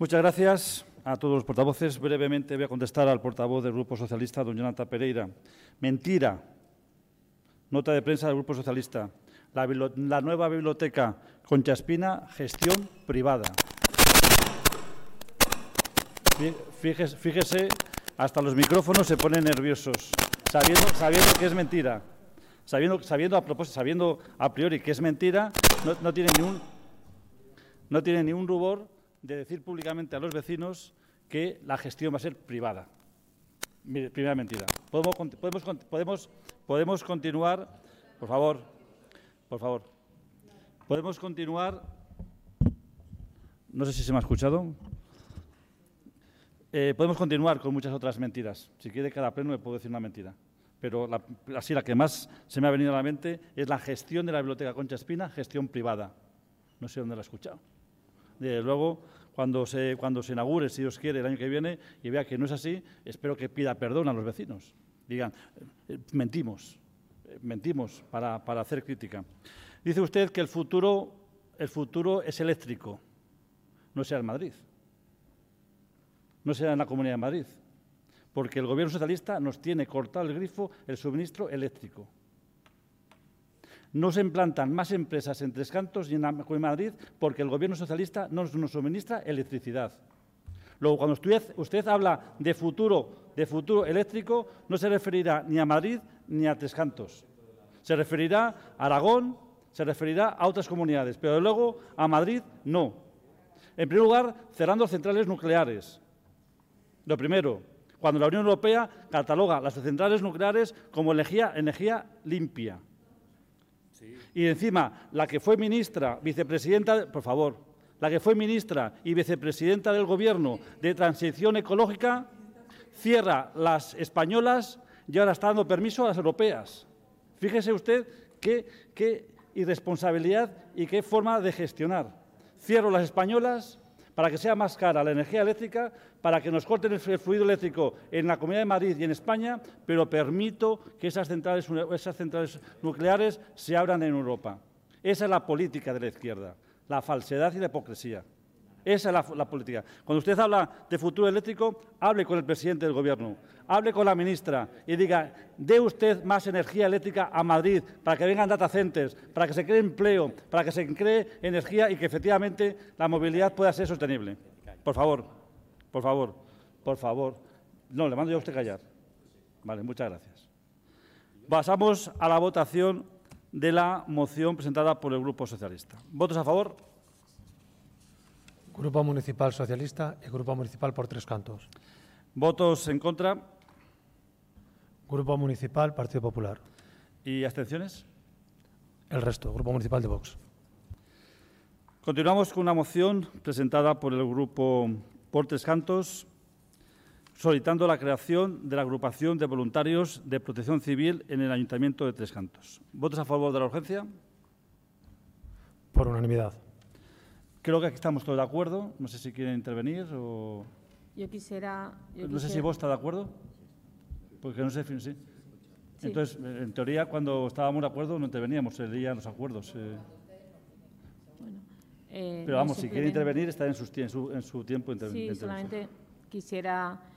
Muchas gracias a todos los portavoces. Brevemente voy a contestar al portavoz del Grupo Socialista, don Jonathan Pereira. Mentira. Nota de prensa del Grupo Socialista. La nueva biblioteca Concha Espina, gestión privada. Fíjese, hasta los micrófonos se ponen nerviosos, sabiendo que es mentira. Sabiendo a priori que es mentira, no tiene ni un rubor de decir públicamente a los vecinos que la gestión va a ser privada. Primera mentira. Podemos continuar, por favor. Podemos continuar. No sé si se me ha escuchado. Podemos continuar con muchas otras mentiras. Si quiere, cada pleno me puedo decir una mentira. Pero la que más se me ha venido a la mente es la gestión de la Biblioteca Concha Espina, gestión privada. No sé dónde la he escuchado. Desde luego, cuando se inaugure, si Dios quiere, el año que viene, y vea que no es así, espero que pida perdón a los vecinos. Digan, mentimos para hacer crítica. Dice usted que el futuro es eléctrico. No será en Madrid. No será en la Comunidad de Madrid. Porque el Gobierno socialista nos tiene cortado el grifo, el suministro eléctrico. No se implantan más empresas en Tres Cantos y en Madrid porque el Gobierno socialista no nos suministra electricidad. Luego, cuando usted habla de futuro eléctrico, no se referirá ni a Madrid ni a Tres Cantos. Se referirá a Aragón, se referirá a otras comunidades, pero luego a Madrid no. En primer lugar, cerrando centrales nucleares. Lo primero, cuando la Unión Europea cataloga las centrales nucleares como energía limpia. Sí. Y encima, la que fue ministra, vicepresidenta, por favor, la que fue ministra y vicepresidenta del Gobierno de Transición Ecológica, cierra las españolas y ahora está dando permiso a las europeas. Fíjese usted qué irresponsabilidad y qué forma de gestionar. Cierro las españolas para que sea más cara la energía eléctrica, para que nos corten el fluido eléctrico en la Comunidad de Madrid y en España, pero permito que esas centrales nucleares se abran en Europa. Esa es la política de la izquierda, la falsedad y la hipocresía. Esa es la política. Cuando usted habla de futuro eléctrico, hable con el presidente del Gobierno, hable con la ministra y diga, dé usted más energía eléctrica a Madrid para que vengan data centers, para que se cree empleo, para que se cree energía y que efectivamente la movilidad pueda ser sostenible. Por favor. No, le mando yo a usted callar. Vale, muchas gracias. Pasamos a la votación de la moción presentada por el Grupo Socialista. ¿Votos a favor? Grupo Municipal Socialista y Grupo Municipal por Tres Cantos. ¿Votos en contra? Grupo Municipal Partido Popular. ¿Y abstenciones? El resto, Grupo Municipal de Vox. Continuamos con una moción presentada por el Grupo por Tres Cantos, solicitando la creación de la agrupación de voluntarios de protección civil en el Ayuntamiento de Tres Cantos. ¿Votos a favor de la urgencia? Por unanimidad. Creo que aquí estamos todos de acuerdo. No sé si quieren intervenir o… Yo quisiera… No sé si vos está de acuerdo. Porque no sé, sí. Entonces, en teoría, cuando estábamos de acuerdo, no interveníamos, se leían los acuerdos. Bueno, pero vamos, si quiere intervenir, está en su tiempo de intervenir. Sí, solamente quisiera